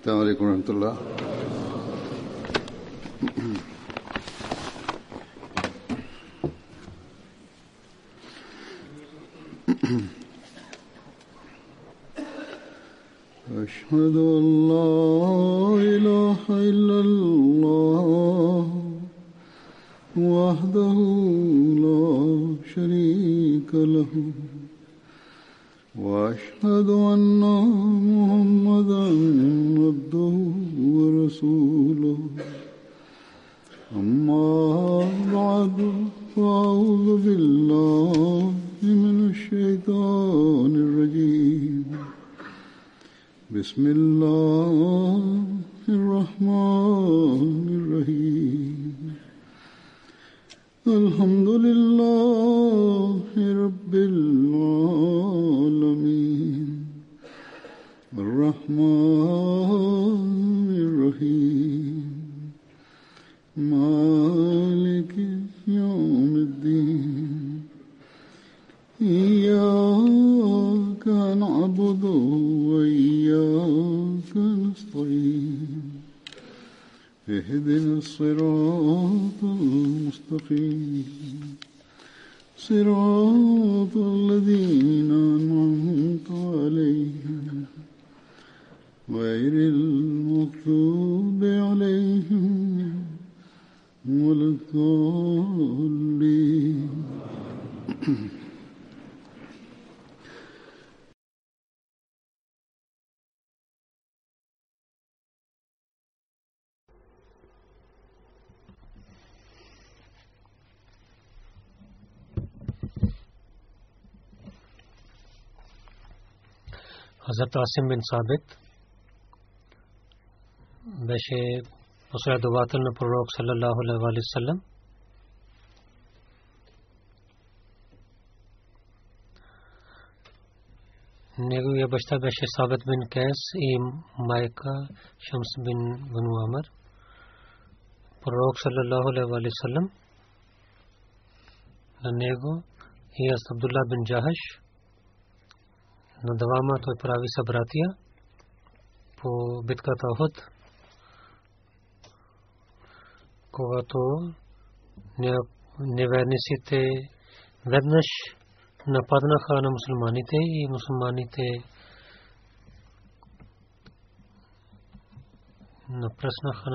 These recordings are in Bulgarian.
السلام عليكم ورحمة الله. أشهد أن لا إله إلا الله وحده لا شريك له وأشهد أن محمدا عبده ورسوله أما بعد فأعوذ بالله من الشيطان الرجيم بسم الله الرحمن الرحيم الحمد لله رب العالمين الرحمن الرحيم مالك يوم الدين إياك نعبد وإياك نستعين اهدنا الصراط المستقيم صراط الذين أنعمت عليهم غير المغضوب عليهم ولا الضالين. Hazrat Asim bin Sabit беше последовател на пророк саллаллаху алейхи ва саллям. Неговия баща беше Сабит бин Кайс и майка Шамс бин Бану Амр. Пророк саллаллаху алейхи ва саллям на него и Абдулlah бин Джахаш на двама той прави събратия по битката Ухуд, когато неверниците веднъж нападнаха на мусулманите и мусулманите напреснаха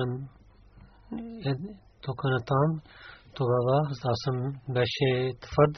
тук натам. Тогава Асам беше твърд.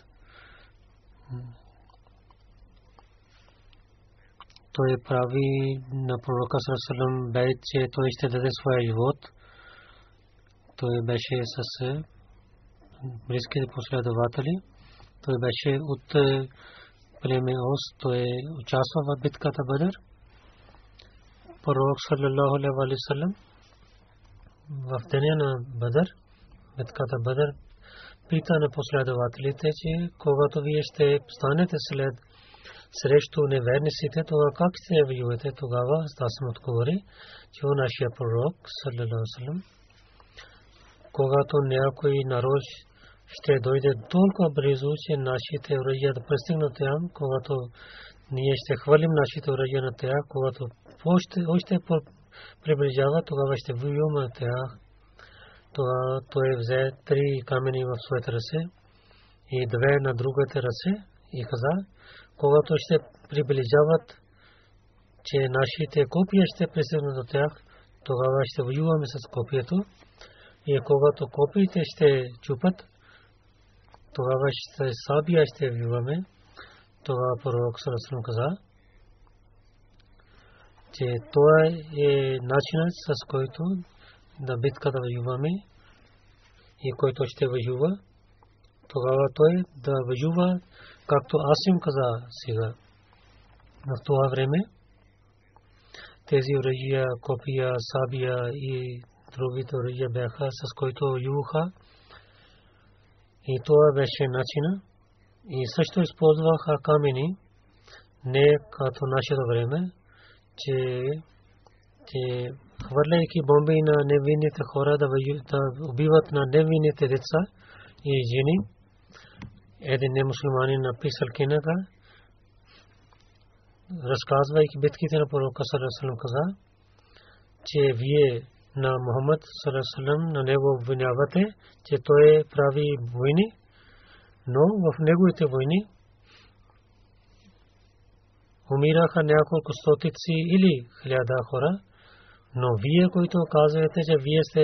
Той прави на пророка саллаллаху бейт, че той ще даде своя живот. Той беше с близките последователи. Той беше от племе Ос. Той участва в битката Бадър. Пророк саллаллаху алейхи ва саллям в деня на Бадър, битката Бадър, пита на последователите, че когато вие ще станете след срещу неверниците, тогава как ще воювате? Тогава Асам отговори, че нашия пророк саллаллаху алейхи ва саллям, когато някой народ ще дойде толкова близо, че нашите оръжия да пристигнат там, когато ние ще хвърлим нашите оръжия на тях, когато още приближава, тогава ще воюваме на тях. Тогава той взе 3 камъни в своите ръце и 2 на другите ръце и каза, когато ще приближават, че нашите копия ще пристигнат до тях, тогава ще воюваме с копието. И когато копиите ще чупат, тогава ще сабия ще воюваме. Тогава пророк саллаллаху каза, че това е начинът, с който да битката воюваме и който ще воюва. Тогава той да воюва, както Асим каза сега. В това време тези оръжия, копия, сабия и другите оръжия бяха, с които воюваха. И това беше начина. И също използваха камъни, не като нашето време, че хвърляйки бомби на невинните хора да убиват на невинните деца и жени. Един немусулманин написал книга, разказвайки битките на пророка саллаллаху алейхи ва саллям, каза, че вие на Мухаммад саллаллаху алейхи ва саллям на него обвинявате, че той прави войни, но в неговите войни умираха няколко стотици или 1000 хора. Но вие, които казвате, че вие сте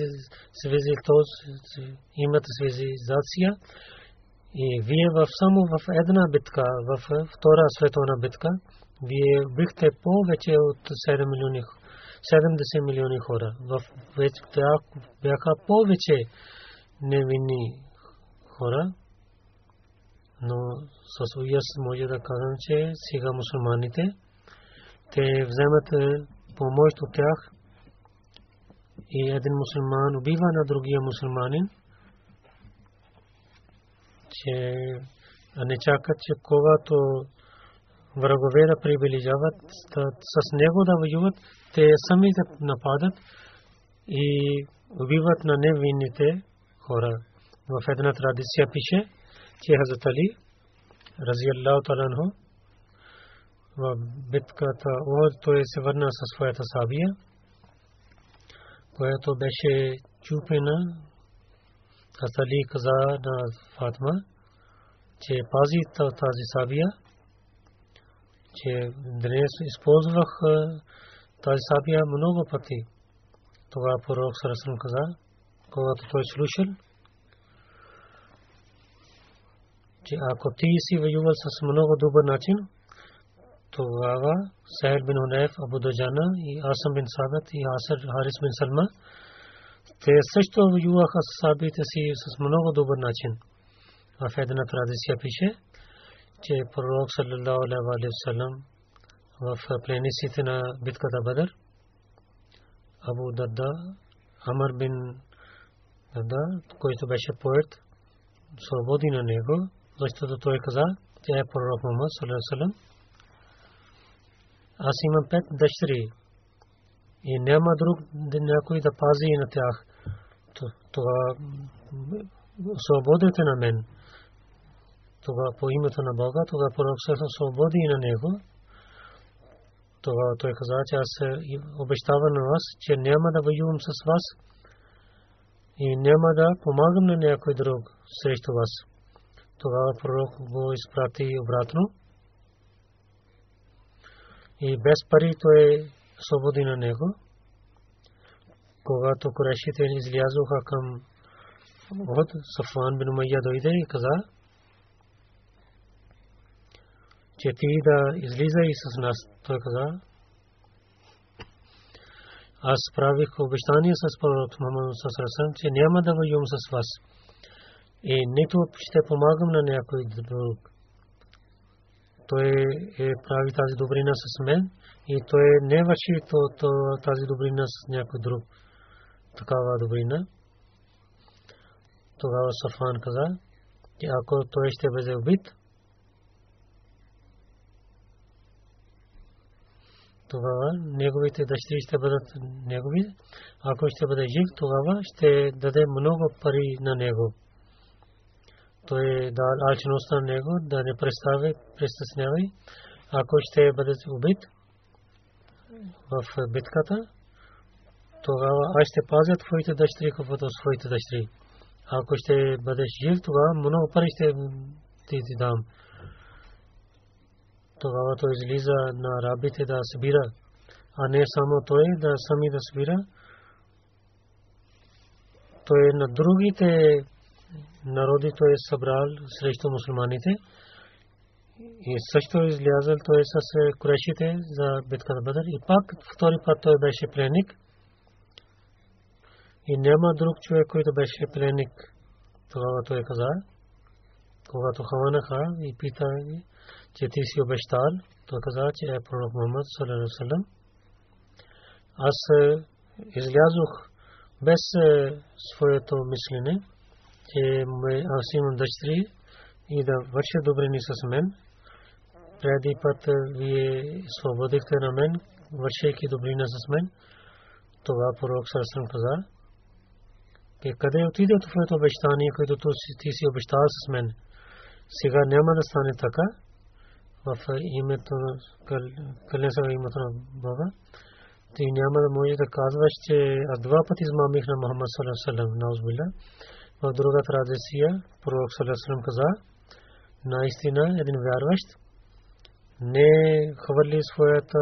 имате цивилизация и вие само в една битка, в втора световна битка, вие бихте повече от 70 милиони хора. В бяха повече невинни хора. Но с уяс може да кажем, че сега мусулманите те вземат помощ от тях и един мусулман убива на другия мусулманин, че не чакат, че когато врагове да приближават с него да воюват, те сами да нападат и убиват на невинните хора. В една традиция пише, че Хазрат Али разиаллаху та'ала анху в битката Ухуд той се върна със своята сабия, която беше чупена. Хазрат Али каза на Фатима, че пази тази сабия, че днес използвах тази сабия много пъти. Тогава пророк саллаллаху алейхи ва саллям каза, когато той слушал, че ако ти си воювал с много добър начин, тогава Сахел бин Хунайф, Абу Дуджана и Асам бин Сабит и Харис бин Салма, те също воюваха с сабите си с много добър начин. В една традиция пише, че пророк саллаллаху алейхи ва саллям в пленниците на битката Бадър, Абу Дарда, Амр бин Дарда, който беше поет, свободи на него, защото той каза, че е пророк Мухаммад саллаллаху алейхи ва саллям. Аз имам 5 дъщери и няма друг някой да пази на тях. Това свободите на мен. Това по името на Бога, това пророк саллаллаху свободи на него. Това той каза, че аз обещавам на вас, че няма да воювам с вас и няма да помагам на някой друг срещу вас. Тогава пророк го изпрати обратно. И без пари той свободи на него. Когато курешите излязоха към Ухуд, Сафван бин Умайя дойде и каза, че ти да излизай с нас. Той каза, аз правих обещание с пророк Мухаммад саллаллаху алейхи ва саллям, че няма да воювам с вас и нито ще помагам на някой друг. Той прави тази добрина с мен и той не върши тази добрина с някой друг. Такава добрина. Тогава Сафван каза, че ако той ще бъде убит, тогава неговите дъщери ще бъдат негови. Ако ще бъде жив, тогава ще даде много пари на него. Той дал алчност на него да не престъснявай. Ако ще бъде убит в битката, тогава аз ще пазя твоите дъщери като своите дъщери. Ако ще бъдеш жив, тогава много пари ще ти дам. Тогава той излиза на арабите да събира, а не само той да сами да събира. Той на другите народи той е събрал срещу мусулманите и също излязъл той с курешите за битката Бадър и пак втори път той беше пленник и няма друг човек, който беше пленник. Тогава той каза, когато хванаха и пита, че ти си обещал, той каза, че е пророк Мухаммад саллаллаху алейхи ва саллям. Аз излязох без своето мислене, че аз имам дъщери и да върша добрини с мен. Преди път вие свободихте на мен, вършейки добрина с мен. Това пророк саллаллаху алейхи ва саллям каза, къде отиде твоето обещание, което ти си обещал с мен? Сега няма да стане така. В името на името на Бога. ти няма да можеш да казваш, че аз два пъти измамих на Мухаммад саллаллаху алейхи ва саллям, наузбилла. В друга традиция пророк саллаллаху алейхи ва саллям каза, наистина един вярващ не хвърли своята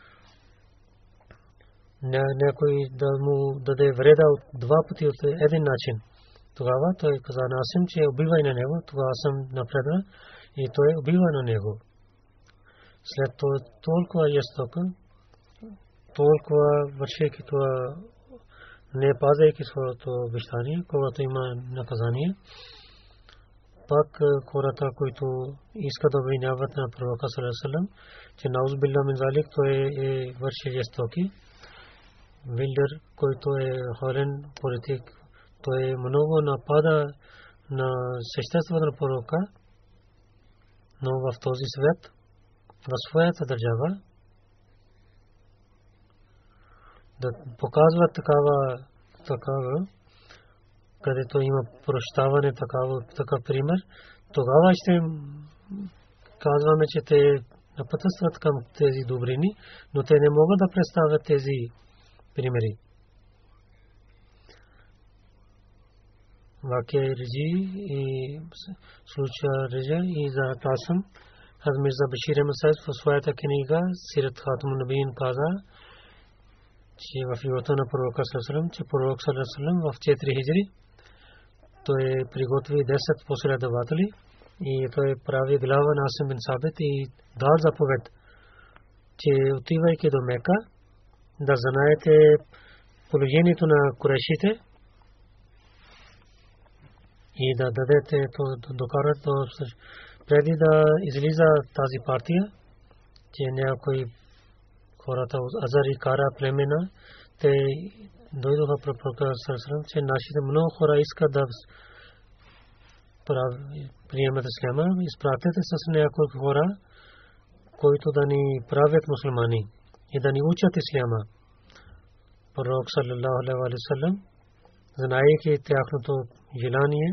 някой да му даде вреда от два пъти от един начин. Тогава той каза на Асим, че убивай на него. Тогава съм напредна и той убива на него. След това толкова жестоко, толкова вършейки това, не пазейки своето обещание, когато има наказание, пак хората, които искат да обвиняват на пророка саллаллаху алейхи ва саллям, че наузбилла мин залик, той върши жестоки. Вилдер, който е хорен политик, той много напада на съществото на пророка, но в този свят, в своята държава, да показват такава, където има прощаване, такъв пример, тогава ще казваме, че те напътстват към тези добрини, но те не могат да представят тези примери. Вакия Режи и случая Режа и за Касъм, Мирза Башир Масайд в своята книга Сират Хатамун Набиин каза, че в живота на пророка саллаллаху алейхи ва саллям, че пророк саллаллаху алейхи ва саллям в 4 хиджри той приготви 10 последователи и той прави глава на Асим бин Сабит и дал заповед, че отивайки до Мека, да знаете положението на курешите и да дадете докарат преди да излиза тази партия, че някои хората от Азари Кара племена, те дойдоха при пророка саллаллаху алейхи ва саллям, че нашите много хора искат да приемат исляма, изпратете с няколко хора, които да ни правят мусулмани и да ни учат исляма. Пророк саллаллаху алейхи ва саллям, знаейки тяхното желание,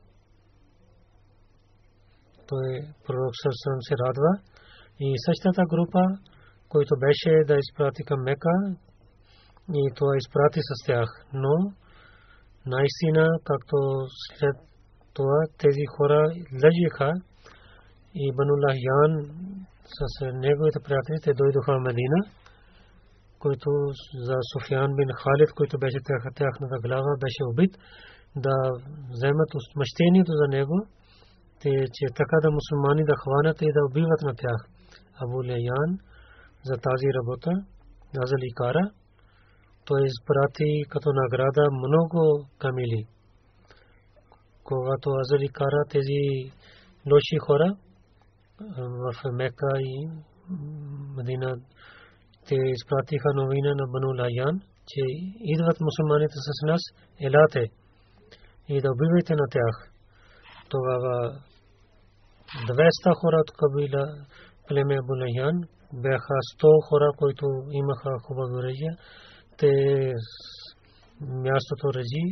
той пророк саллаллаху алейхи ва саллям се радва и същата група, който беше да изпрати към Мека, и това изпрати с тях. Но наистина, както след това тези хора лъжиха и Бану Лахян с неговите приятели, те дойдоха в Медина, който за Суфиян бин Халид, който беше тяхната глава, беше убит, да вземат отмъщението за него, че така да мусулмани да хванат и да убиват на тях. Абу Лайян за тази работа, Азали Кара, той изпрати като награда много камили. Когато Азали Кара тези лоши хора в Мека и Медина, те изпратиха новина на Бану Лайян, че идват мусулманите с нас, елате и да убивайте на тях. Тогава 200 хора от кабила племе Абу Лайян бяха 100 хора, които имаха хубаво оръжие. Те мястото Режи,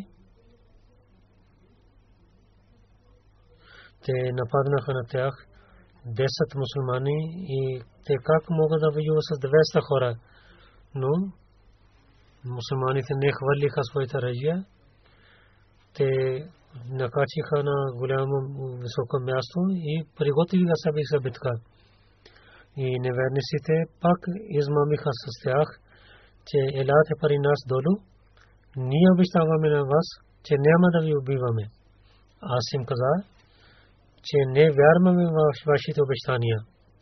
те нападнаха на тях 10 мусулмани и те как могат да воюват с 200 хора. Но мусулманите не хвърлиха своите оръжия. Те накачиха на голямо високо място и приготвиха себе за битка. И неверниците пак измамиха с тях, че елате пари нас долу, ние обещаваме на вас, че няма да ви убиваме. Аз им каза, че не вярваме в вашите обещания.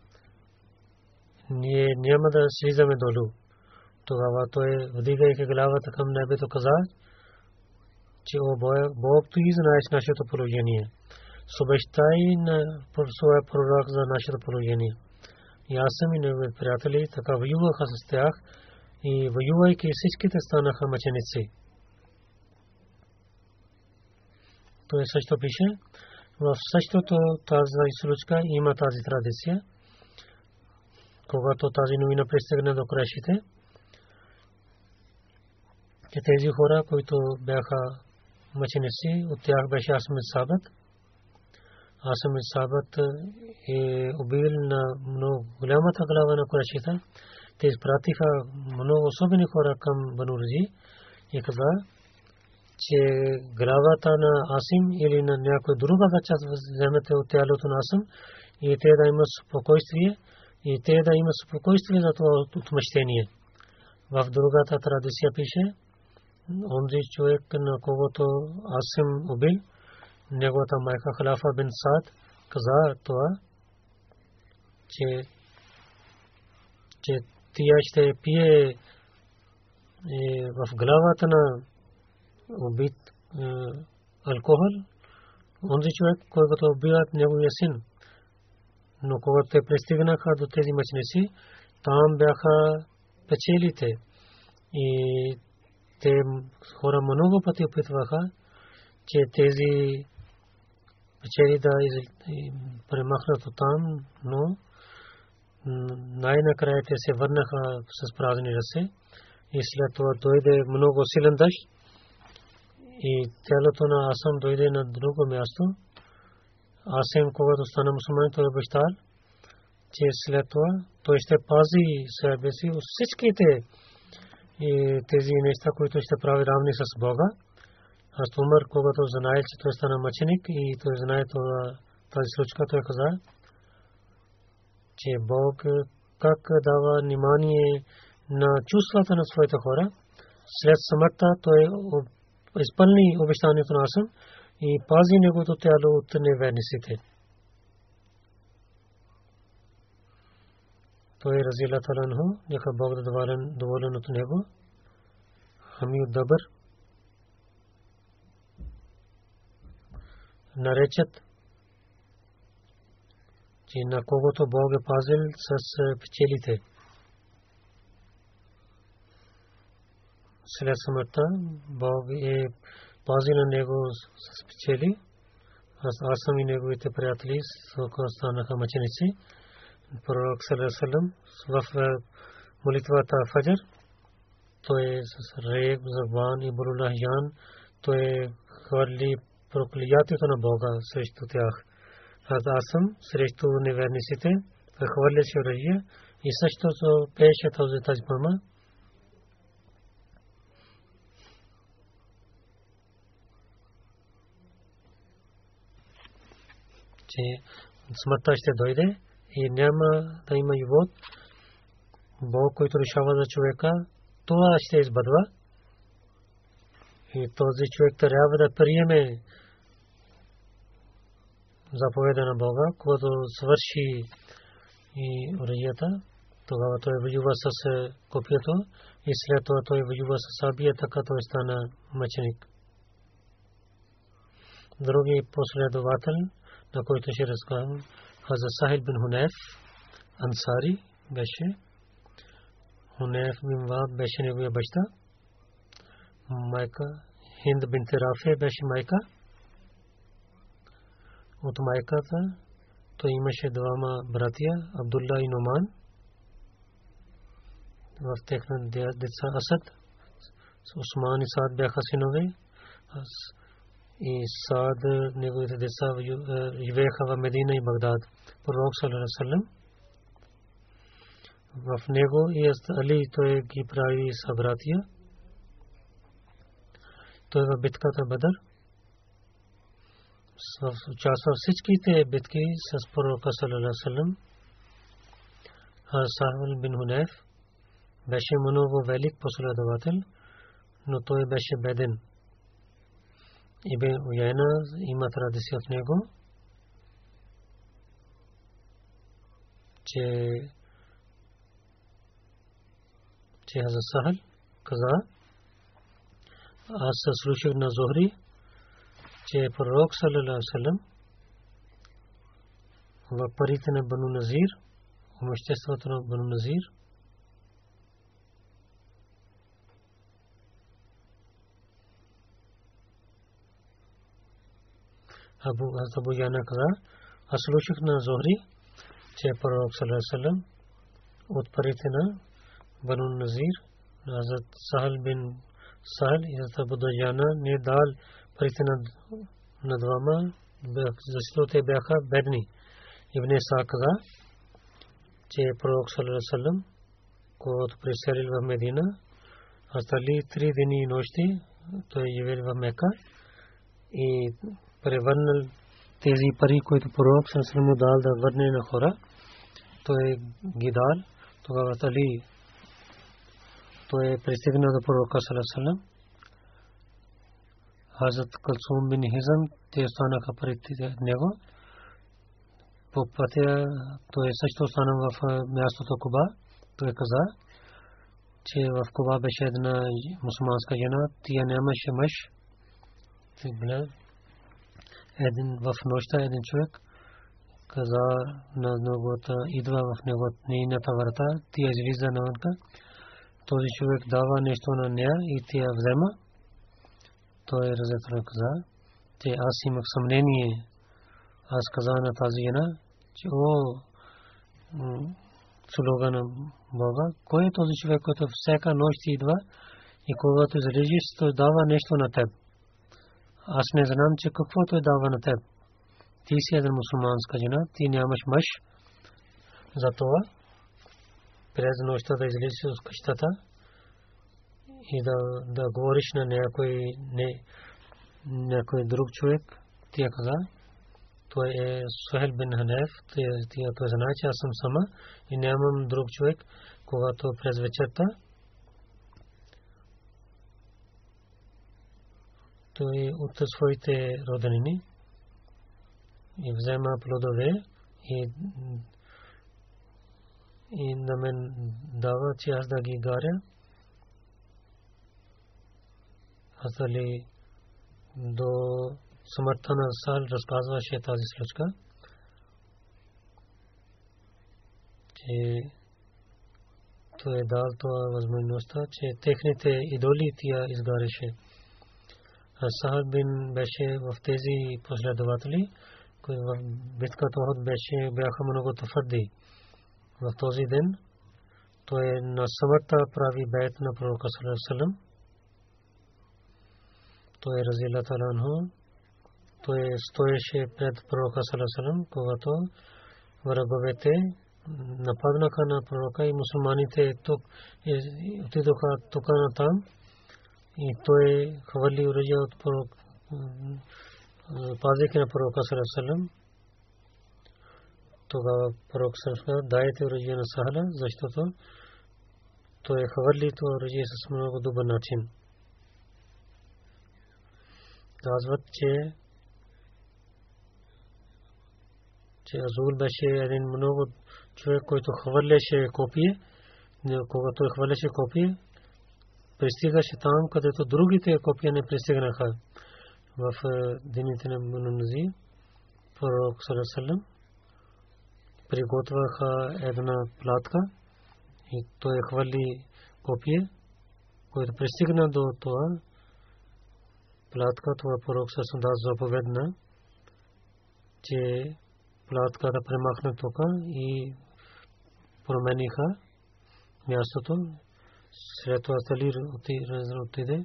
Ние няма да слизаме долу. Тогава той, вдигайки главата към небето, каза, че о Бог, ти знаеш нашето положение. Обещай на своя пророк за нашето положение. И аз съм и негови приятели така воюваха с тях и воювайки всичките станаха мъченици. Той също пише, в същото тази случка има тази традиция, когато тази новина пристигна до Курешите, че тези хора, които бяха мъченици, от тях беше Асим бин Сабит. Асим бин Сабит е убил на много голямата глава на Курешите, те изпратиха много особени хора към Бану Рази и каза, че главата на Асим или на някоя друга част вземете от тялото на Асим и те да има спокойствие и те да има спокойствие за това отмъщение. В другата традиция пише, онзи човек, на когото Асим убил, неговата майка Халафа бин Саад каза това, че тя ще пие в главата на убит алкохол, онзи човек, който убиват неговия син. Но когато те пристигнаха до тези мъченици, там бяха печелите и те хора много пъти опитваха, че тези печели да премахнат от там, но най-накрая те се върнаха с празни ръце и след това дойде много силен дъжд и тялото на Асам дойде на друго място. Асим, когато стана мусулманин, той обещал, че след това той ще пази себе си от всичките тези неща, които ще прави равни с Бога. Аз Умар, когато знае, че той стана мъченик и той знае тази случка, той каза, че Бог как дава внимание на чувствата на своите хора. След смъртта той изпълни обещанието на Асам и пази неговото тяло от неверниците. Той разила таланху, нека Бог да доволен от него. Хамид Дабър наречат, че на когото Бог е пазил с пчелите. След смъртта Бог е пазил на него с пчели. Аз съм и неговите приятели станаха мъченици. Пророк саллаллаху в молитвата Фаджр той с рек, забан и бурулахян той хвърли проклятието на Бога срещу тях. Аз съм срещу неверниците, хвърляше оръжие и също пееше тази поема. Че смъртта ще дойде и няма да има живот. Бог, който решава за човека, това ще избъдва. И този човек трябва да приеме заповеда на Бога, когато свърши и оръжията, тогава той воюва с копието и след това той воюва с сабия, така той стана мъченик. Други последовател, на който ще разказвам, Хаза Сахил бин Хунайф Ансари беше. Хунайф бин Вахб беше неговия баща. Майка Хинд бин Рафи беше майка. От майката той имаше двама братия, Абдулла и Номан. В техните деца Асад, Усман и Саад бяха синове. И Саад, неговите деца живееха в Медина и Багдад. Пророк саллаллаху алейхи ва саллям в него и Али той ги прави събратия. Той в битката Бадър участва всичките битки с пророка саллаллаху алейхи ва саллям. Сахил бин Хунайф беше много велик последовател, но той беше беден. Ибн Уяйна има традиция от него, че Хазрат Сахил каза, аз слушах на Зухри, че пророк саллаллаху алейхи ва саллям в парите на Бану Назир, имуществото на Бану Назир, Абу Яна каза, аз слушах на Зухри, че пророк саллаллаху алейхи ва саллям от парите на Бану Назир, Хазрат Сахил бин Сахил и Хазрат Абу Яна не дал парите на двама, защото те бяха бедни. Ибн Исхак каза, че пророк саллаллаху алейхи ва саллям когато преселил в Медина, остали 3 дни и нощи, той живел в Мека и превърнал тези пари, които пророк саллаллаху дал да върне на хора. Той ги дал. Тогава Али той пристигна до пророка саллаллаху. Хазрат Калсум бин Хизам те останаха пред него. По пътя той също остана в мястото Куба. Той каза, че в Куба беше една мусулманска жена, тя нямаше мъж. В нощта един човек каза на неговата, идва в нейната врата, тя излиза навънка. Този човек дава нещо на нея и тя взема. Той разетно каза, че аз имах съмнение. Аз каза на тази жена, че слуга на Бога, кой е този човек, който всяка нощ идва и когато излезеш, той дава нещо на теб. Аз не знам, че какво той дава на теб. Ти си една мусулманска жена, ти нямаш мъж. Затова през нощта да излезеш от къщата и да говориш на някой друг човек. Тя каза, той е Сухел бин Ханеф, той знае, че аз съм сама и нямам друг човек, когато през вечерта той от своите роднини и взема плодове и на мен дава, че аз да ги гаря. Аз Али до смъртта на Сал разказваше тази случка, че той е дал това възможността, че техните идоли тя изгаряше. Сахаб бин беше в тези последователи, които в битката Охот бяха много твърди. В този ден той на смъртта прави бейт на пророка саллаллаху алейхи ва саллям. Той разилата анху, той стоеше пред пророка саллаллаху алейхи ва саллям, когато враговете нападнаха на пророка и мусулманите отидоха тук на там. И той хвърли оръжие от пророк, пазейки на пророка саллаллаху алейхи ва саллям. Тогава пророк саллаллаху алейхи ва саллям дайте оръжие на Сахала, защото той хвърли това оръжие с много добър начин. Казват, че Азул беше един много човек, който хвърляше копие. Когато хвърляше копие, пристигаше там, където другите копия не пристигнаха. В дените на Мунази, пророк саллаллаху алейхи ва саллям приготвяха една платка и той хвърли копие, който пристигна до това платка. Това пророк саллаллаху алейхи ва саллям заповедна, че платката премахна тук и промениха мястото. След това Али отиде.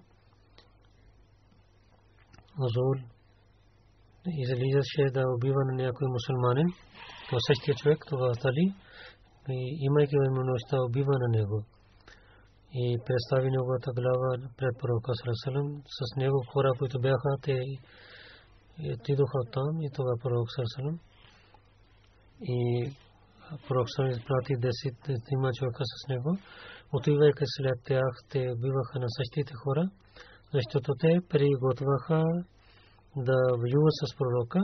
Азул излизаше да убива на някой мусулманин. То същия човек, това Али, имайки възможността убива на него. И представи неговата глава пред пророка саллаллаху алейхи ва саллям. С него хора, които бяха, те отидоха там и това пророк саллаллаху алейхи ва саллям. И пророк саллаллаху алейхи ва саллям изпрати 10 човека с него. Отивайки след тях, те убиваха на същите хора, защото те приготвяха да воюват с пророка.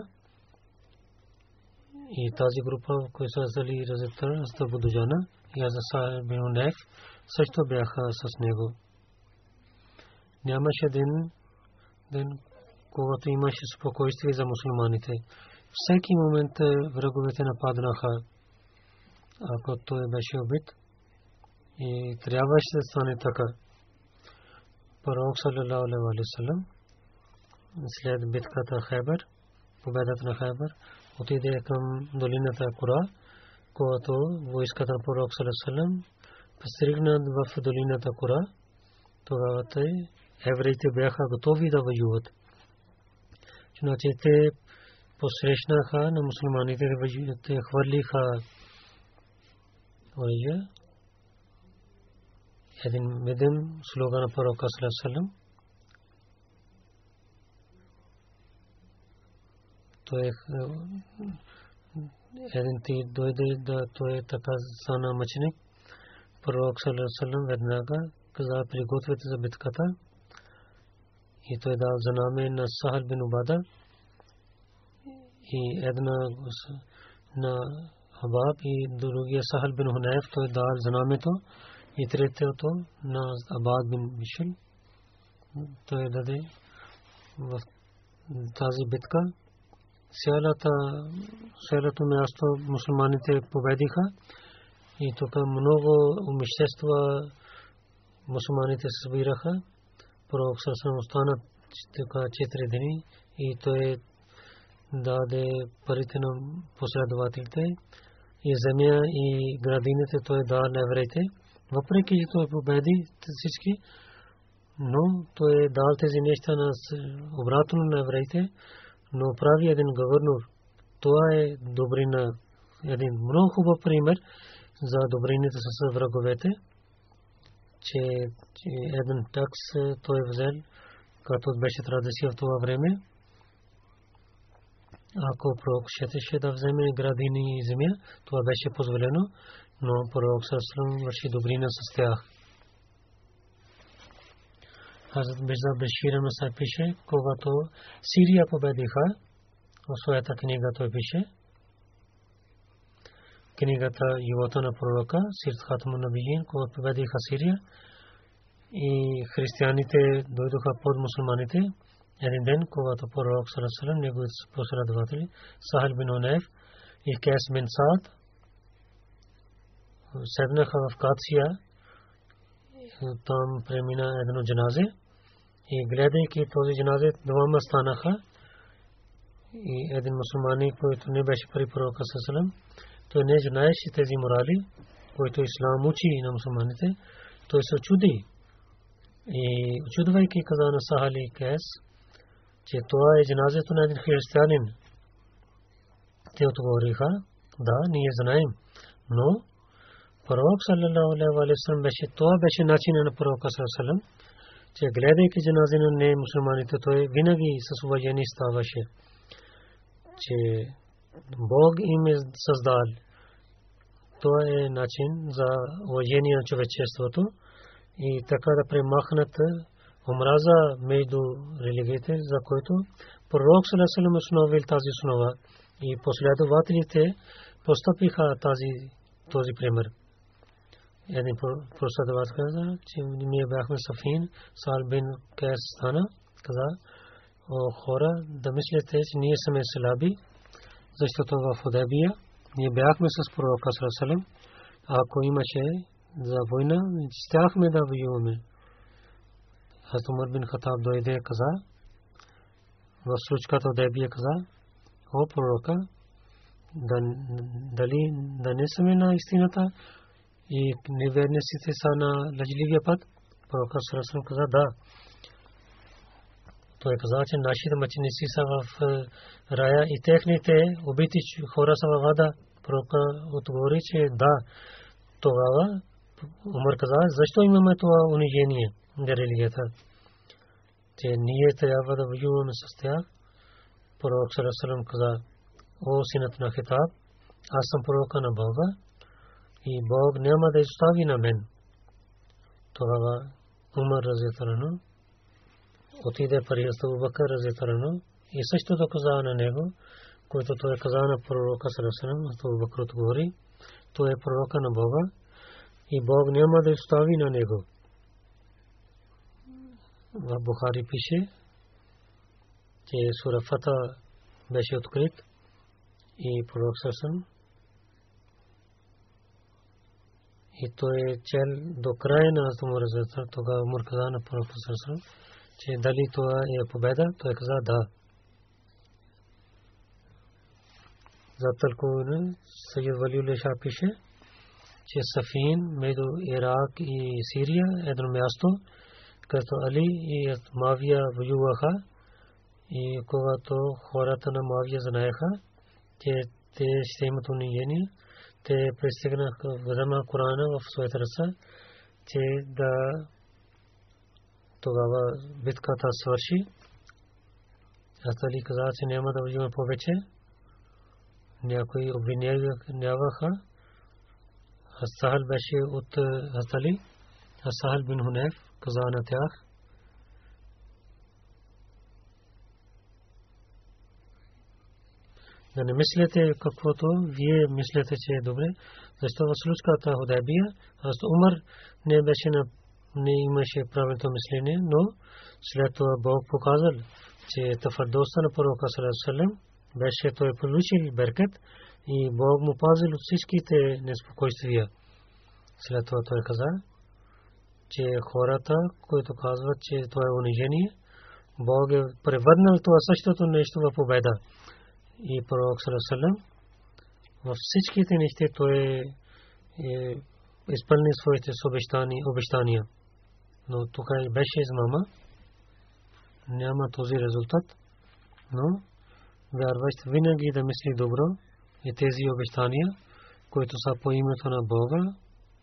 И тази група, които са дали разетър с Табудуджана и Азаса бин Унеф, също бяха с него. Нямаше ден, когато имаше спокойствие за мусулманите. Всеки момент враговете нападнаха, ако той беше убит. И трябваше да стане така. Пророк саллаллаху алейхи ва саллям след битката Хайбар, победата на Хайбар, отиде към долината Кура, когато войската на пророк саллаллаху алейхи ва саллям пристигнат в долината Кура. Тогава евреите бяха готови да воюват. Значи те посрещнаха на мусулманите, те хвърлиха оръжие един видим слуга на пророка саллаллаху алейхи ва саллям. Той един ти дойде да той е така стана мъченик. Пророк саллаллаху алейхи ва саллям веднага каза пригответе за битката и той дал знаме на Сахал бин Убада и една на Абаб и другия Сахал бин Хунайф той дал знамето и третото на Абад бин Бишил. Той даде в тази битка цялото място мусулманите победиха и тук много имущества мусулманите се събираха. Пророк саллаллаху остана така 4 дни и той даде парите на последователите и земя и градините той дал на евреите. Въпреки че той победи всички, но той дал тези неща на обратно на евреите, но прави един гувернер. Това е добрина, един много хубав пример за добрините с враговете, че един такс той взел, като беше традиция в това време. Ако пророк щеше да вземе градини и земя, това беше позволено, но пророк саллаллаху върши добрина с тях. Хазрат Мирза Башир Ахмад пише, когато Сирия победиха, в своята книга той пише, книгата Живота на пророка, Сират Хатамун Набиин, когато победиха Сирия и християните дойдоха под мусулманите. Един ден, когато пророк саллаллаху алейхи ва саллям, неговите последователи Сахал бин Хунайф и Кайс бин Саад седнаха в Кадсия, там премина едно джаназе и гледайки този джаназе, двама станаха и един мусулманин, който не беше при пророка саллаллаху алейхи ва саллям, той не знаеше тези морали, които ислам учи на мусулманите, той се чуди и очудвайки каза на Сахал и Кайс, че това е джаназето на един християнин. Те отговориха, да, ние знаем, но пророк саллаллаху алейхи ва саллям това беше начинът на пророка саллаллаху алейхи ва саллям, че гледайки джаназе на не мусулманите, той винаги с уважение ставаше, че Бог им е създал. Това е начин за уважение на човечеството и така да премахнат омраза между религиите, за който пророк саллаллаху алейхи ва саллям основил тази основа и последователите постъпиха този пример. Един последовател каза, че ние бяхме Сафин, Саал бин Кайс стана, каза, о хора, да мислите, че ние сме слаби, защото в Худайбия ние бяхме с пророка саллаллаху алейхи ва саллям, ако имаше за война, щяхме да воюваме. Хазрат Умар бин Хатаб дойде и каза, в случката Худайбия каза, о пророка, дали да не сме на истината и неверниците са на лъжливия път? Пророка саллаллаху алейхи ва саллям каза, да. Той каза, че нашите мъченици са в рая и техните убити хора са във ада. Пророка отговори, че да. Тогава Умар каза, защо имаме това унижение на религията? Че ние трябва да воюваме с тях. Пророк саллаллаху алейхи ва саллям каза, о синът на Хитаб, аз съм пророка на Бога и Бог няма да изостави на мен. Тогава Умар разияллаху анху отиде при Абу Бакър разияллаху анху и също доказа на него, който той каза на пророка саллаллаху алейхи ва саллям. Абу Бакър отговори, той е пророка на Бога и Бог няма да изостави на него. В Бухари пише, че сура Фата беше открит и пророк саллаллаху алейхи ва саллям и той е чел до края на Азмур. Тогава Умар каза на пророка саллаллаху алейхи ва саллям, че дали това е победа, той каза да. За тълкуване Сайид Валиулlah Шах пише, че Сафин между Ирак и Сирия едно място, като Али и Мавия воюваха и когато хората на Мавия знаеха, че те ще имат унижение, те пристигнаха, взема Корана в своята ръца че да тогава битката свърши. Али каза, че няма да воюваме повече. Някои обвиняваха. Сахал беше от Али. Сахал бин Хунайф каза на тях: да не мислите каквото вие мислите, че е добре, защото в случката Худайбия Умар не имаше правилното мислене, но след това Бог показал, че твърдостта на пророка саллаллаху алейхи ва саллям беше, той получил беркет и Бог му пазил от всичките неспокойствия. След това той каза, че хората, които казват, че това е унижение, Бог е превърнал това същото нещо в победа. И пророк саллаллаху алейхи ва саллям във всичките неща той изпълни своите обещания. Но тук беше измама. Няма този резултат. Но вярващ винаги да мисли добро и тези обещания, които са по името на Бога,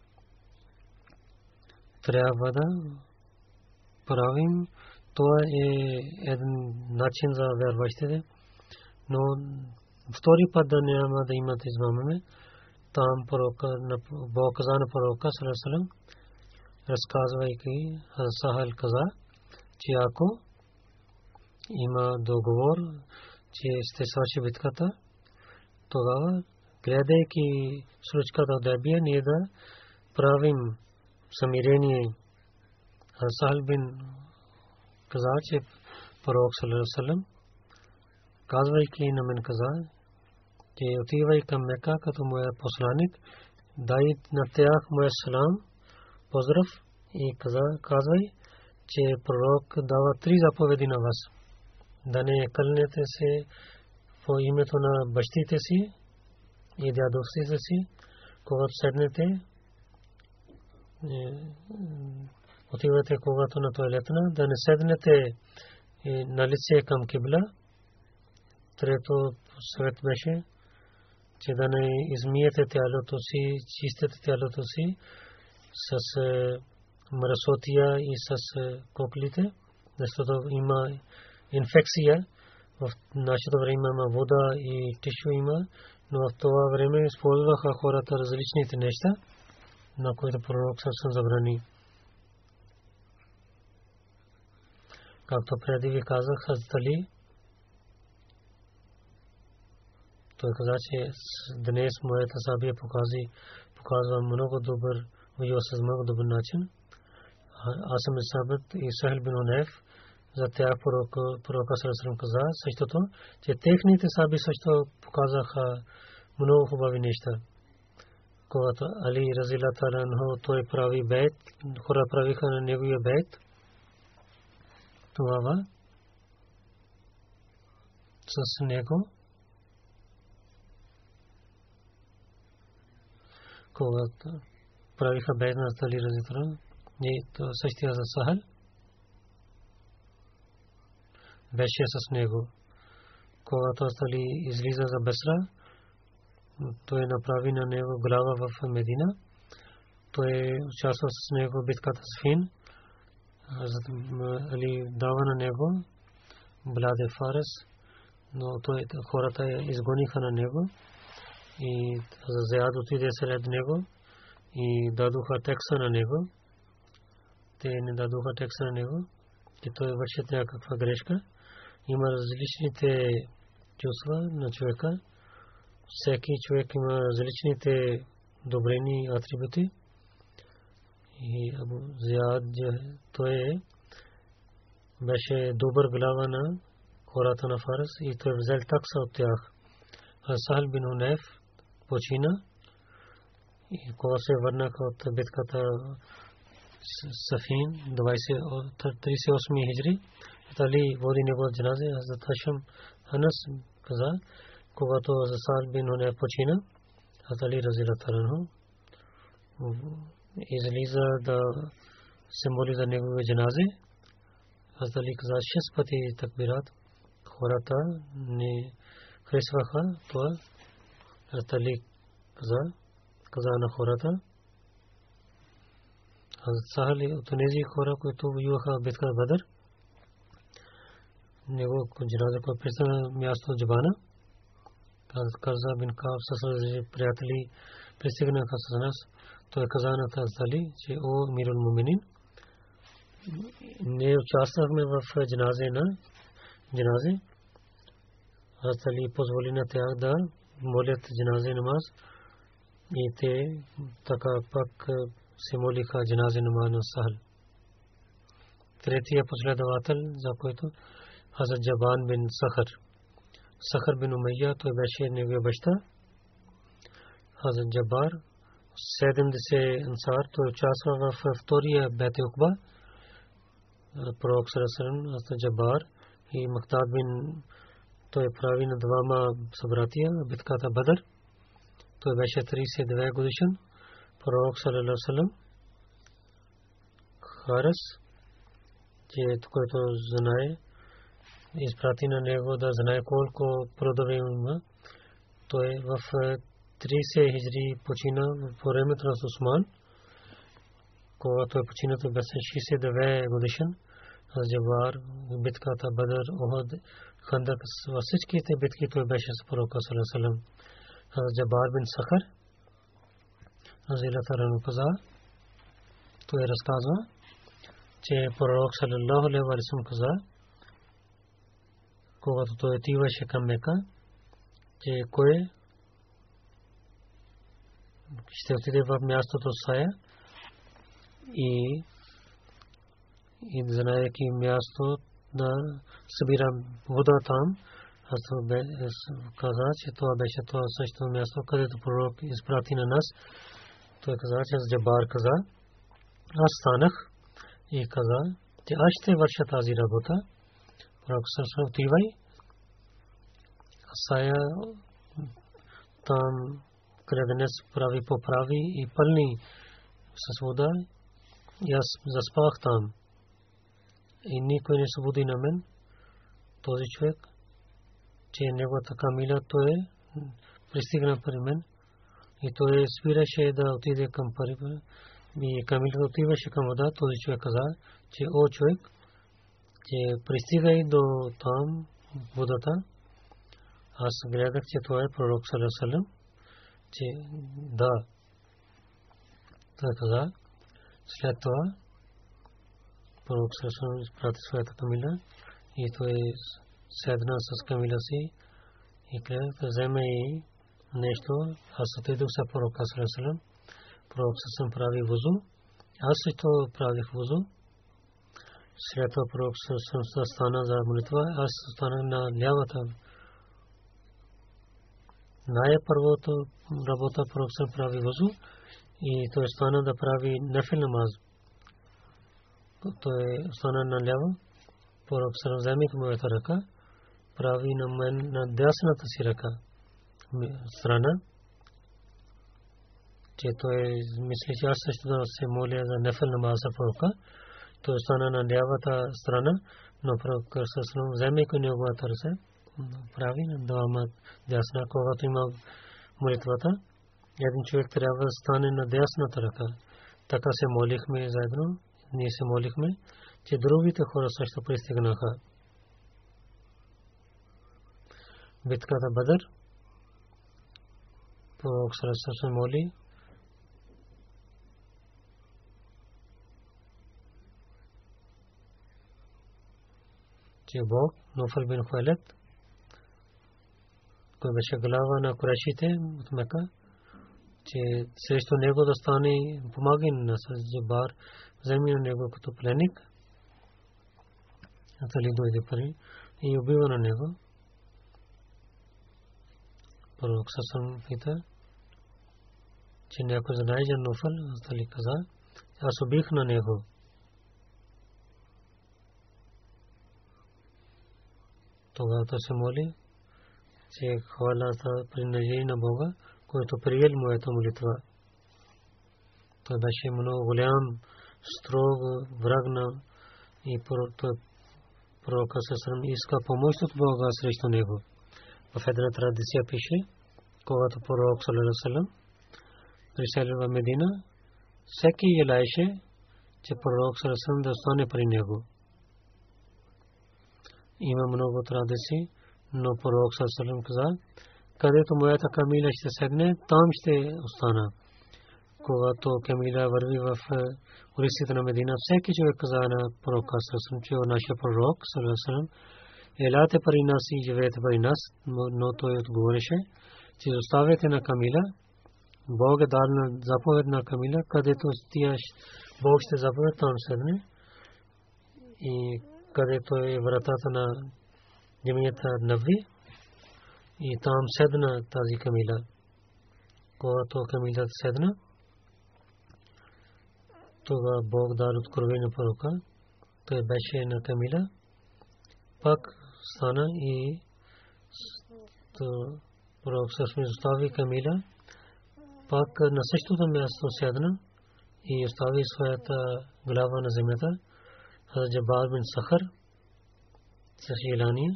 трябва да правим. Това е един начин за вярващите. Но втори път да няма да имат измамане. Там Бог каза на пророка саллаллаху алейхи ва саллям, разказвайки, Сахал каза, че ако има договор, че ще свърши битката, тогава, гледайки случката от Худайбия, ние да правим самирение. Сахал бин каза, че пророк саллаллаху алейхи ва саллям, казвайки на мен, каза, че отивай към Мека като моя посланик, дай на тях моя салам, поздрав, и казвай, че пророк дава 3 заповеди на вас. Да не кълнете се по името на бащите си и дядовците си, когато седнете, отивате когато на тоалетна, да не седнете на лице към кибла. Трето съвет беше, че да не измиете тялото си, чистите тялото си с мръсотия и с коклите, защото има инфекция. В нашето време има вода и тишу има, но в това време използваха хората различните неща, на които пророк съвсем забрани. Както преди ви казах, Хазрат Али, той каза, че днес моята сабия показва много добър, с много добър начин. Аз съм Сабит и Сахал бин Хунайф, за тях пророка саллаллаху алейхи ва саллям каза същото, че техните саби също показаха много хубави неща. Когато Али разилата анху той прави бейт, хора правиха на неговия бейт, това с него, когато правиха бейт на Али разилата, и същия за Сахал беше с него. Когато Али излиза за Бесра, той направи на него глава в Медина. Той участва с него в битката с Фин. Али дава на него Бладе Фарес, но хората изгониха на него и Заяд отиде след него и дадоха текста на него. Те не дадоха текста на него, че той върши някаква грешка. Има различните чувства на човека. Всеки човек има различните добрини атрибути. И Абу Зияд, той беше добър глава на хората на Фарс и той взел такса от тях. Сахал бин Хунайф почина и когато се върнаха от битката Сафин 38 хиджри, Али води него джаназе. Хазрат Хашим Анас каза, когато Сахал бин Хунайф почина, Али разилата анху излиза да се моли за негови джаназе. Али каза 6 пъти такбират. Хората не харесваха това. Али каза на хората, Сахал от тези хора, които воюваха в битка Бадър, него джаназа ko присъна място Джабана. Карза бин Кааб с приятели пристигнаха с нас. Той каза на Хазали, че о Мирул Муминин, не участвахме в джаназе. Хазали позволи на тях да молят джаназе намаз и те така пак се молиха джаназе намаз на Сахал. Третия последовател, за който Хазрат Джабан бин Сахар бин Умайя, той беше неговия баща. Хазрат Джабар 70 ансар, той участва в втория Бейт Уқба. Пророк Сарасарам, Хазрат Джабар и Махтад бин, той прави на двама събратия битката Бадър. Той беше 32 годишен. Пророк Сарасарам Харас, че който знае, изпрати на него да знае колко плодове има. Той в 30 хиджри почина по времето на Усман. Когато той почина, той беше 69 годишен. Джабар, битката Бадър, Ухуд, Хандак, във всичките битки той беше с пророка саллаллаху алейхи ва саллям. Джабар бин Сахар Азилата Рану каза, той разказва, че пророк саллаллаху алейхи ва саллям каза, когато той отиваше към Мека, че кой ще отиде в мястото Сая и знаеки място да събира вода там. Аз каза, че това беше това същото място, където пророк изпрати на нас. Той каза, че Джабар каза, аз станах и каза, че аз ще върша тази работа. Пророк също отивай. Сая там, къде днес прави поправи и пълни с вода. И аз заспах там. И никой не събуди на мен. Този човек, че неговата камила, той пристигна при мен. И той спираше да отиде към пари. И камилата отиваше към вода. Този човек каза, че о човек, че пристигай до там водата. Аз гледах, че това е пророк саллаллаху алейхи ва саллям, че да. Той каза, след това пророк саллаллаху алейхи ва саллям изпрати своята камила и той седна с камила си и гледа да вземе и нещо. Аз отидох с пророка саллаллаху алейхи ва саллям. Пророк саллаллаху алейхи ва саллям прави вузу. Аз също правих вузу. След това пророк саллаллаху алейхи ва саллям стана за молитва. Аз станах на лявата. Най-първото работа пророк саллаллаху алейхи ва саллям прави вузу и той стана да прави нафил намаз. Той стана наляво. Пророк саллаллаху алейхи ва саллям вземе моята ръка, прави на мен на дясната си ръка страна, че той мисли, че аз също да се моля за нафил намаз за пророка. Той стана на лявата страна, но пророк саллаллаху алейхи ва саллям вземе неговата ръка, прави на двама дясна. Когато има молитвата, един човек трябва да стане на дясната ръка. Така се молихме заедно. Ние се молихме, че другите хора също пристигнаха. Битката Бадър, пророк саллаллаху алейхи ва саллям моли, че Бог, Нуфал бин Хуайлид, кой беше глава на Курайшите от Мека, че срещу него да стане помага на Джабар, вземе на него като пленник. Атали дойде пари и убива на него. Пророк саллаллаху пита, че някой знае за Нуфал. Атали каза, аз убих на него. Тогава се моли, че хвалата принадлежи на Бога, който приел моята молитва. Той беше много голям, строг враг на и пророк саллаллаху иска помощ от Бога срещу него. В една традиция пише, когато пророк саллаллаху алейхи ва саллям присели в Медина, всеки елаеше че пророк Сарасан да остане при него. Има много традиции, но пророк Сарасан каза, където моята камила ще седне, там ще остана. Когато камила върви в улиците на Медина, всеки човек каза на пророка Сарасан, че нашия пророк Сарасан, елате при нас и живеете при нас, но той отговореше, че оставете на камила. Бог е дал заповед на камила, където Бог ще заповед, там седне. И където е вратата на джамията Нави, и там седна тази камила. Когато камилата седна, тогава Бог дал откровение на пророка. Той беше на камила. Пак стана и пророк Сарасан остави камила. Пак на същото място седна и остави своята глава на земята. Хазрат Джабар бин Сахар с желание,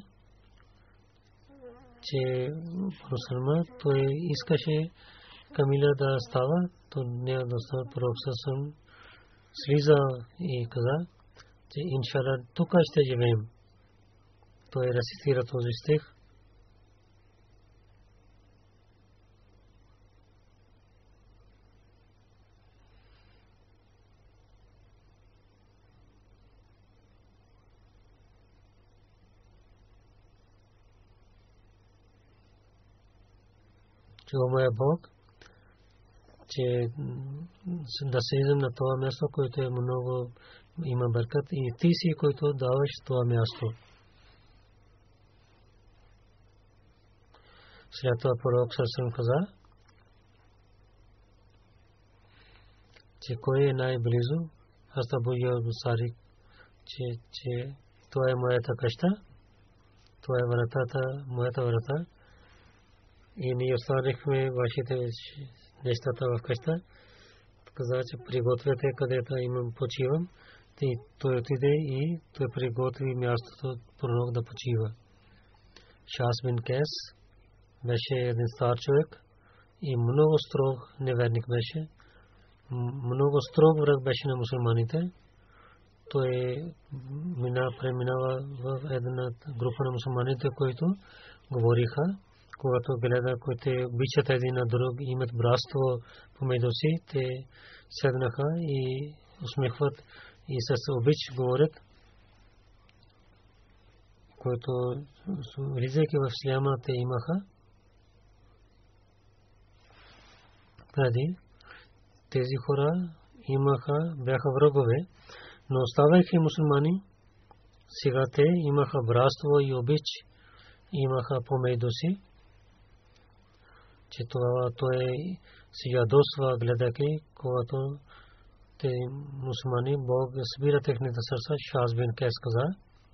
че Мусулман той искаше камила да става, то не да става. Пророк Сарасан слиза и каза, че иншалла тук ще живеем. Той рецитира този стих. О моя Бог, че да слизам на това място, което е много има бъркат, и ти си, който даваш това място. След това пророк Сарасан каза, че кой е най-близо. Аз Абу Сарик, че това е моята къща, това е вратата, моята врата. И ние оставихме вашите нещата в къща. Каза, че пригответе където имам почивам. Той отиде и той приготви мястото пророк да почива. Шас бин Кес беше един стар човек и много строг неверник беше. Много строг враг беше на мусулманите. Той преминава в една група на мусулманите, които говориха, когато гледа, които обичат един на друг, имат братство помежду си, те седнаха и усмихват и с обич говорят, които влизайки в исляма те имаха. Преди тези хора бяха врагове, но оставайки мусулмани, сега те имаха братство и обич, имаха помежду си, че това той се ядосва, гледайки, когато те мусулмани, Бог събира техните сърца. Шас бин Кес каза,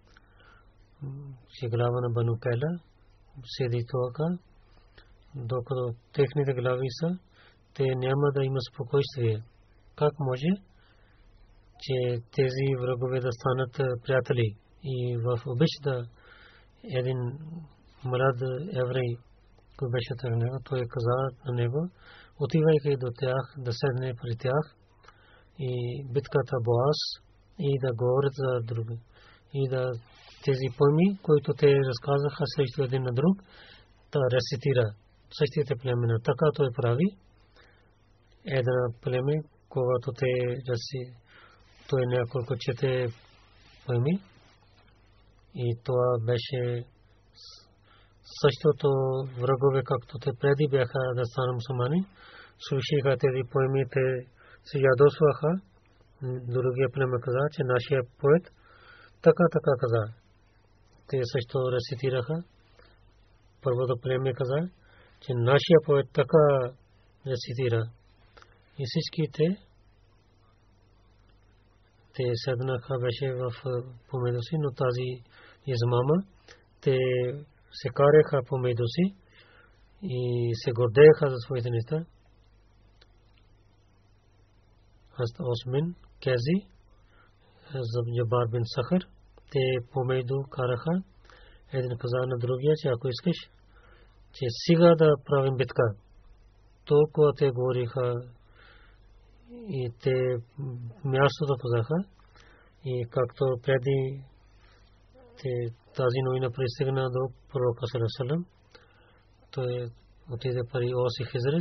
че глава на Бану Кайла седи тук, докато техните глави са, те няма да има спокойствие. Как може, че тези врагове да станат приятели? И в обичта един млад еврей, който беше тръгнал, той каза на него, отивайки до тях, да седне при тях и битката Боаз и да говорят за други. И да тези поеми, които те разказаха срещу един на друг, да рецитира същите племена. Така той прави. Една племе, когато те той няколко чете поеми. И това беше същото врагове, както те преди бяха да станат мусулмани. Слушаха тези поеми, те се ядосваха. Другия племе каза, че нашия поет така каза. Те също рецитираха. Първото племе каза, че нашия поет така рецитира. И всичките те седнаха беше в помежду си, но тази измама те се караха помежду си и се гордееха за своите неща. Хазрат Осман Кези, Джабар бин Сахар, те помежду караха. Един каза на другия, че ако искаш, че сега да правим битка. Толкова те говориха и те мястото познаха. И както преди тази новина пристигна до пророка саллаллаху, той отиде при Оси Хизрач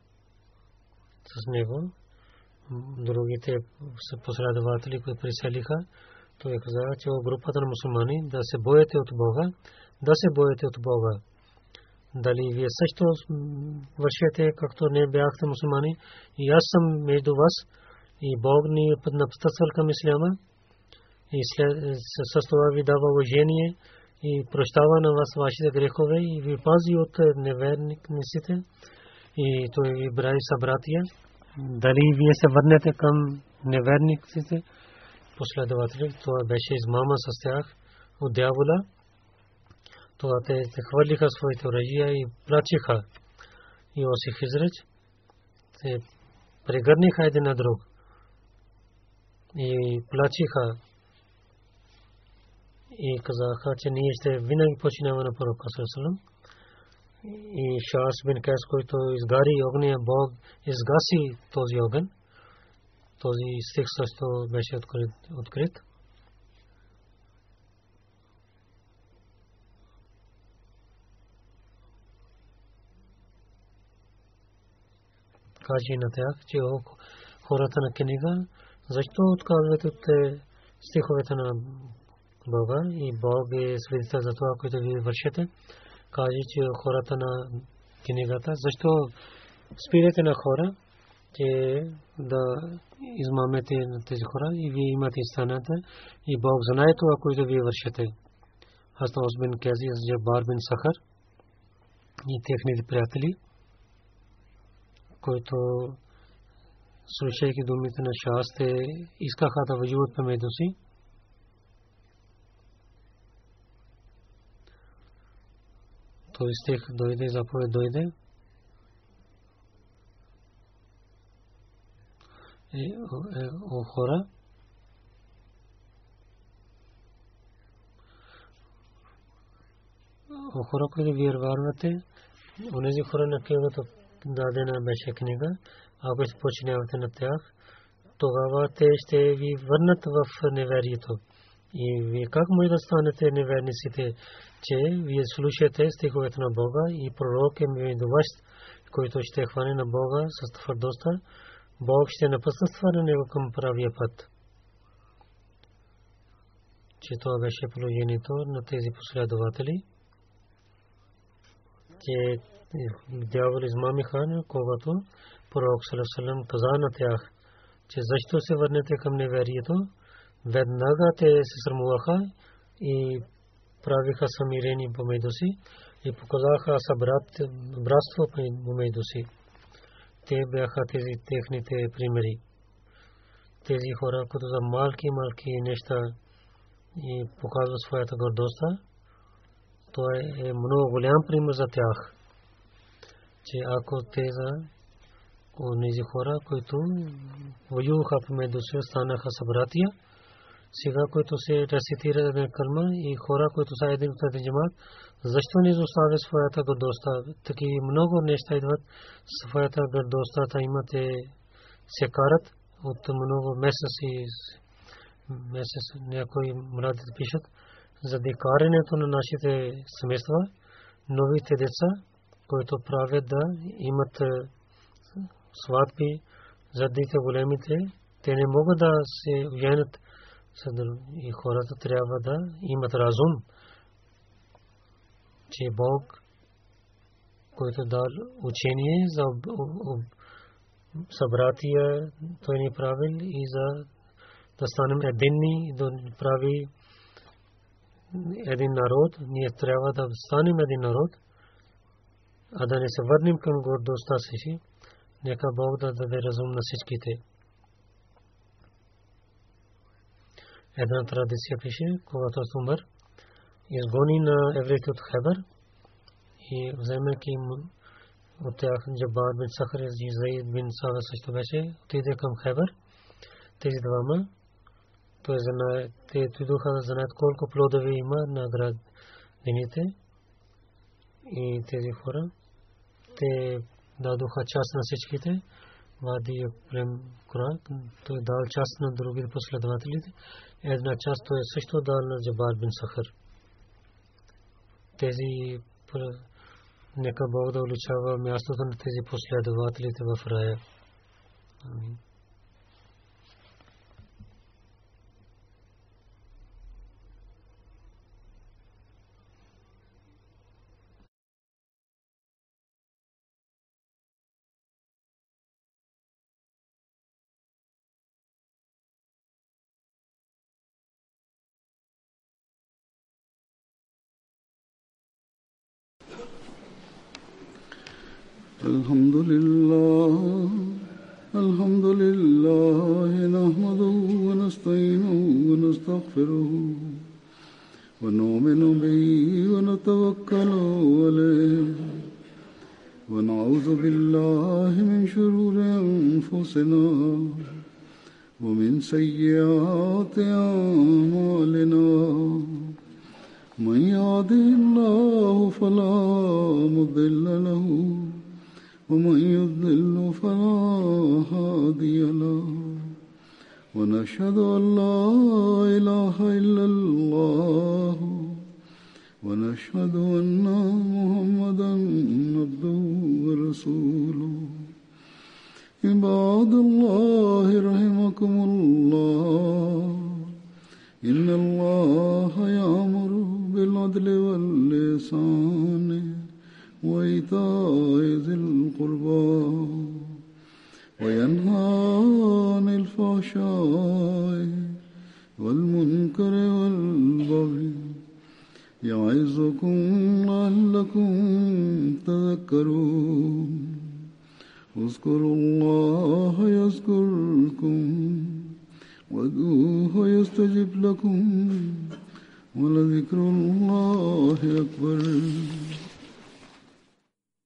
с него. Другите последователи, които приселиха, той каза, че групата на мусулмани да се боите от Бога, да се боите от Бога. Дали вие също вършите, както не бяхте мусулмани, и аз съм между вас, и Бог ни е напътствал към исляма, и с това ви дава уважение и прощава на вас вашите грехове и ви пази от неверниците, и той ви брави събратия. Дали вие се върнете към неверниците, последователи, това беше измама с тях от дявола. Това те хвърлиха своите оръжия и плачиха. И Оси Хизрач се прегърнаха един на друг и плачиха и казаха, че ние ще винаги починаваме на пророка саллаллаху. И Шаас бин Кайс, който изгари огъня, Бог изгаси този огън. Този стих също беше открит. Кажи на тях, че хората на книга, защо отказвате от стиховете на Бога, и Бог е свидетел за това, което вие вършите. Кажи, че хората на книгата, защо спирате на хора, че да измамете на тези хора, и вие имате истината, и Бог знае това, което вие вършите. Хазрат бин Кази, Джабар бин Сахар и техните приятели, които слушайки думите на Шаас, те искаха да воюват помежду си. Той стих дойде, заповед дойде. О хора, които вие вярвате, онези хора, на които дадена беше книга, ако се починявате на тях, тогава те ще ви върнат в неверието. И вие как може да станете неверниците, че вие слушате стиховете на Бога и пророк е между вас, който ще хване на Бога с твърдостта, Бог ще напътства на него към правия път. Че това беше положението на тези последователи, че дявол измамиха, когато пророк саллаллаху каза на тях, че защо се върнете към неверието. Веднага те се срамуваха и правиха самирени помежду си и показаха братство помежду си. Те бяха тези техните примери. Тези хора, които за малки неща и показват своята гордост, това е много голям пример за тях. Че ако те за онези хора, които воюваха помежду си, станаха събратия, сега, които се рецитират една калма и хора, които са един от тези джамат, защо не изоставят своята гордост? Таки много неща идват своята гордост, имате се карат от много месеци. Някои младите пишат за карането на нашите семейства, новите деца, които правят да имат сватби, задите големите, те не могат да се женят. И хората трябва да имат разум, че Бог, който дал учение за събратия, той ни правил и за да станем единни, да прави един народ. Ние трябва да станем един народ, а да не се върнем към гордостта си. Нека Бог да даде разум на всичките. Една традиция пише, когато умър, изгони на евреите от Хайбър и вземайки от тях Джабар бин Сахар и Заид бин Сава също беше, отиде към Хайбър. Тези двама, те отидоха да знаят колко плодове има на градините, и тези хора, те дадоха част на всичките. Вади Прем Куран, той дал част на другите последователите. Една част той също дал на Джабар бин Сахар. Тези нека Бог да уличава мястото на тези последователите в рая. Амин. الحمد لله نحمده ونستعينه ونستغفره ونؤمن به ونتوكل عليه ونعوذ بالله من شرور أنفسنا ومن سيئات أعمالنا من يهده الله فلا مضل له ومن يضلل فلا هادي له ونشهد أن لا إله إلا الله ونشهد أن محمدا عبده ورسوله عباد الله رحمكم الله إن الله يأمر بالعدل والإحسان وإيتاء ذي القربى وينهى عن الفحشاء والمنكر والبغي يعظكم لعلكم تذكرون اذكروا الله يذكركم وادعوه يستجب لكم ولذكر الله أكبر.